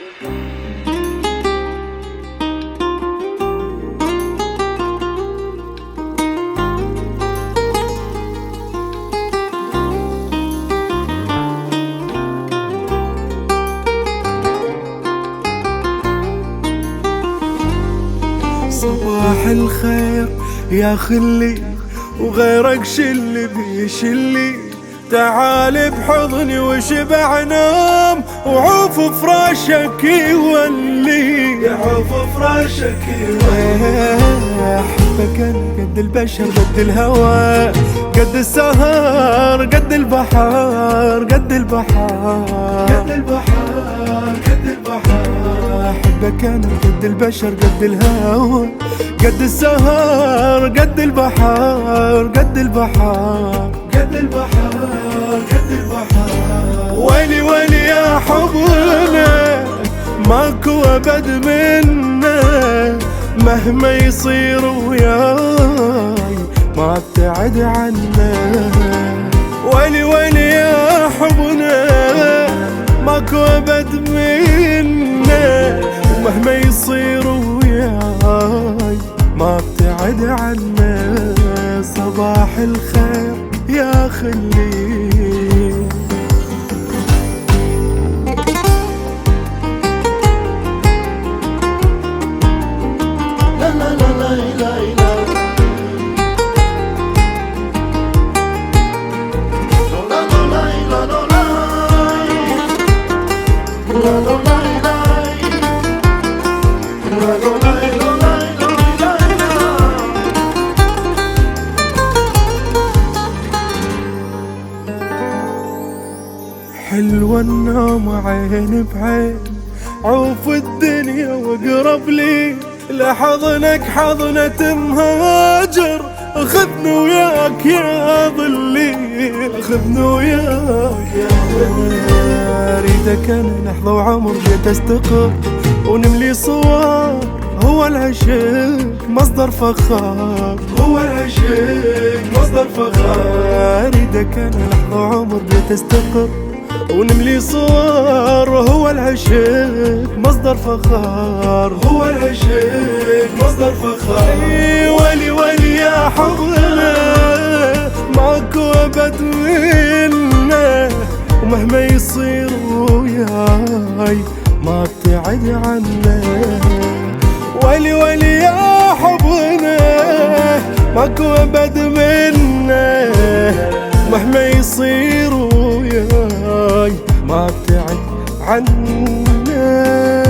صباح الخير يا خلي، وغيرك شل بيشلي، تعال بحضني وشبع نام، وعوف فراشك يولي، عوف فراشك يولي. احبك انا قد البشر قد الهوى، قد السهر قد البحر قد البحر قد البحر قد البحر. احبك انا قد البشر قد الهوى، قد السهر قد البحر قد البحر قد البحر قد البحر. ويلي ويلي يا حبنا ماكو ابد منا، مهما يصير وياي ما ابتعد عنا. ويلي ويلي يا حبنا ماكو ابد منا، ومهما يصير وياي ما ابتعد عنا. صباح الخير يا خلي. لا لا لا لا لا لا حلوة النوم عين بعين، عوف الدنيا واقرب لي، لحضنك حضنة مهاجر، خذني وياك يا ظلي، خذني وياك يا ظلي. اريدك انا لحظة وعمر جيت استقر، ونملي صور هو العشق مصدر فخار، هو العشق مصدر فخار. اريدك انا لحظة وعمر جيت استقر، ونملي صور هو العشق مصدر فخار، هو العشق مصدر فخار. ويلي ويلي يا حبنا ماكو ابد منا، ومهما يصير وياي ما ابتعد عنا. ويلي ويلي يا حبنا ماكو ابد منا، مهما يصير وياي ما ابتعد عنا.